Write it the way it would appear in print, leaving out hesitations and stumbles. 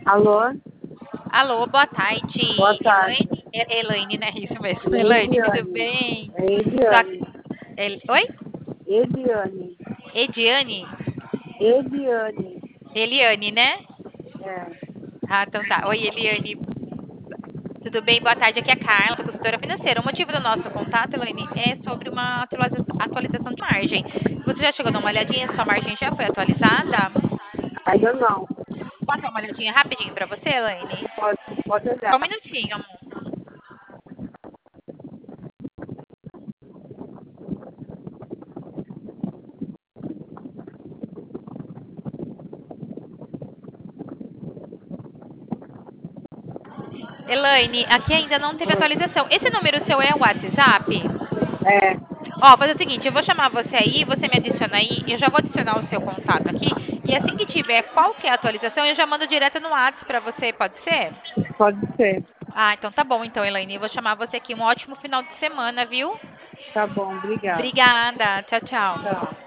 Alô? Alô, boa tarde, Boa tarde. Elaine. Elaine, né? Isso mesmo. Elaine, tudo Ediane. bem? É Sua... Ediane. Oi? Ediane. Ediane? Ediane. Eliane, né? É. Ah, então tá. Oi, Eliane. Tudo bem? Boa tarde. Aqui é a Carla, sou consultora financeira. O motivo do nosso contato, Elaine, é sobre uma atualização de margem. Você já chegou a dar uma olhadinha? Sua margem já foi atualizada? Ainda não. Posso dar uma olhadinha rapidinho para você, Elaine? Pode Só olhar. um minutinho, amor. Elaine, aqui ainda não teve atualização. Esse número seu é o WhatsApp? É. Ó, fazer o seguinte, eu vou chamar você aí, você me adiciona aí, eu já vou adicionar o seu contato aqui, e assim que tiver qualquer atualização, eu já mando direto no WhatsApp pra você, pode ser? Pode ser. Ah, então tá bom, então, Elaine, eu vou chamar você aqui, um ótimo final de semana, viu? Tá bom, obrigada. Obrigada, tchau, tchau. Tchau.